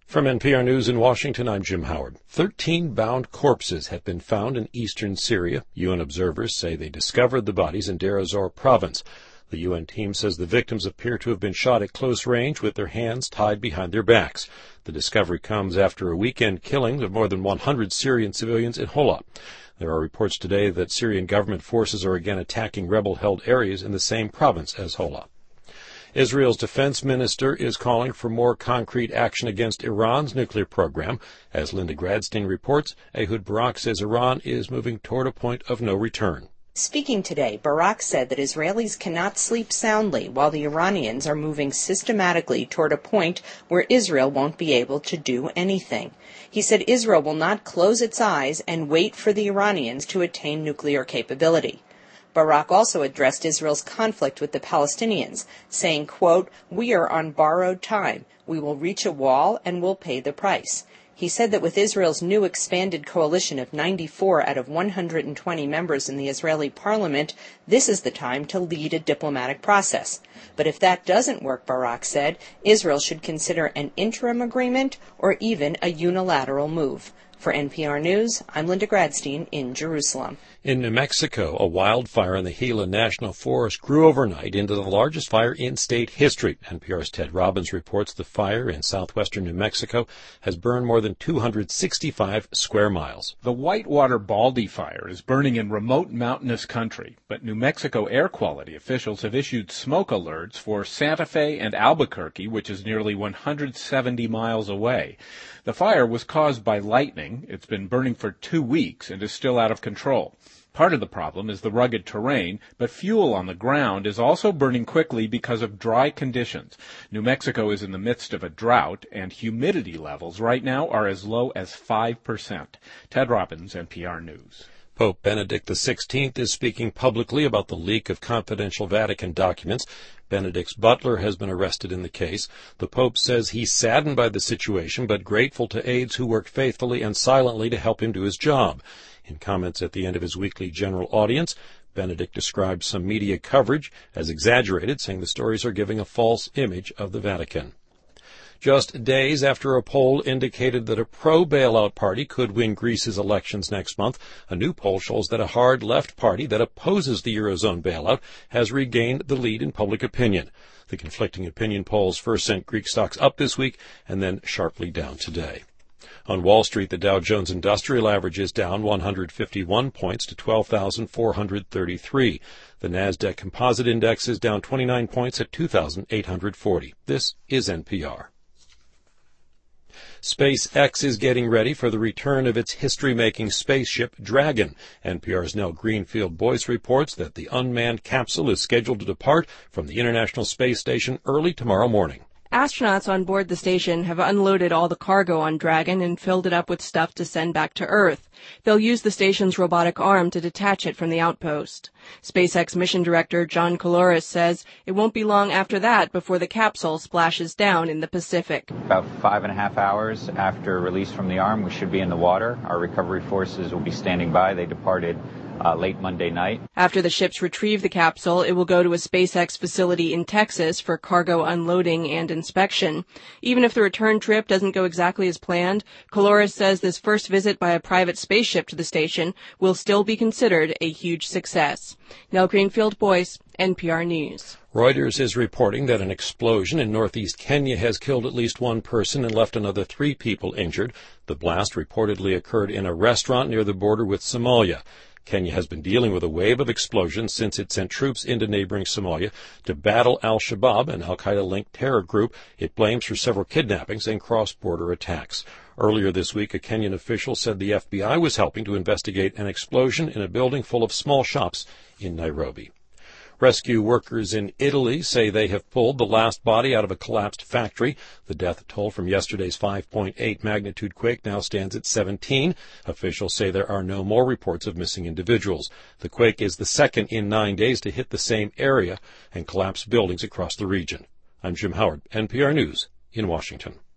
From NPR News in Washington, I'm Jim Howard. 13 bound corpses have been found in eastern Syria. UN observers say they discovered the bodies in Deir ez-Zor province. The UN team says the victims appear to have been shot at close range with their hands tied behind their backs. The discovery comes after a weekend killing of more than 100 Syrian civilians in Hola. There are reports today that Syrian government forces are again attacking rebel-held areas in the same province as Hola. Israel's defense minister is calling for more concrete action against Iran's nuclear program. As Linda Gradstein reports, Ehud Barak says Iran is moving toward a point of no return. Speaking today, Barak said that Israelis cannot sleep soundly while the Iranians are moving systematically toward a point where Israel won't be able to do anything. He said Israel will not close its eyes and wait for the Iranians to attain nuclear capability. Barak also addressed Israel's conflict with the Palestinians, saying, quote, "We are on borrowed time. We will reach a wall and we'll pay the price." He said that with Israel's new expanded coalition of 94 out of 120 members in the Israeli parliament, this is the time to lead a diplomatic process. But if that doesn't work, Barak said, Israel should consider an interim agreement or even a unilateral move. For NPR News, I'm Linda Gradstein in Jerusalem. In New Mexico, a wildfire in the Gila National Forest grew overnight into the largest fire in state history. NPR's Ted Robbins reports the fire in southwestern New Mexico has burned more than 265 square miles. The Whitewater Baldy fire is burning in remote mountainous country, but New Mexico air quality officials have issued smoke alerts for Santa Fe and Albuquerque, which is nearly 170 miles away. The fire was caused by lightning. It's been burning for 2 weeks and is still out of control. Part of the problem is the rugged terrain, but fuel on the ground is also burning quickly because of dry conditions. New Mexico is in the midst of a drought, and humidity levels right now are as low as 5%. Ted Robbins, NPR News. Pope Benedict XVI is speaking publicly about the leak of confidential Vatican documents. Benedict's butler has been arrested in the case. The Pope says he's saddened by the situation, but grateful to aides who worked faithfully and silently to help him do his job. In comments at the end of his weekly general audience, Benedict described some media coverage as exaggerated, saying the stories are giving a false image of the Vatican. Just days after a poll indicated that a pro-bailout party could win Greece's elections next month, a new poll shows that a hard left party that opposes the Eurozone bailout has regained the lead in public opinion. The conflicting opinion polls first sent Greek stocks up this week and then sharply down today. On Wall Street, the Dow Jones Industrial Average is down 151 points to 12,433. The Nasdaq Composite Index is down 29 points at 2,840. This is NPR. SpaceX is getting ready for the return of its history-making spaceship Dragon. NPR's Nell Greenfield-Boyce reports that the unmanned capsule is scheduled to depart from the International Space Station early tomorrow morning. Astronauts on board the station have unloaded all the cargo on Dragon and filled it up with stuff to send back to Earth. They'll use the station's robotic arm to detach it from the outpost. SpaceX mission director John Coloris says it won't be long after that before the capsule splashes down in the Pacific. About 5.5 hours after release from the arm, we should be in the water. Our recovery forces will be standing by. They departed late Monday night. After the ships retrieve the capsule, it will go to a SpaceX facility in Texas for cargo unloading and inspection. Even if the return trip doesn't go exactly as planned, Coloris says this first visit by a private spaceship to the station will still be considered a huge success. Nell Greenfield-Boyce, NPR News. Reuters is reporting that an explosion in northeast Kenya has killed at least one person and left another 3 people injured. The blast reportedly occurred in a restaurant near the border with Somalia. Kenya has been dealing with a wave of explosions since it sent troops into neighboring Somalia to battle al-Shabaab, an al-Qaeda-linked terror group it blames for several kidnappings and cross-border attacks. Earlier this week, a Kenyan official said the FBI was helping to investigate an explosion in a building full of small shops in Nairobi. Rescue workers in Italy say they have pulled the last body out of a collapsed factory. The death toll from yesterday's 5.8 magnitude quake now stands at 17. Officials say there are no more reports of missing individuals. The quake is the second in 9 days to hit the same area and collapse buildings across the region. I'm Jim Howard, NPR News in Washington.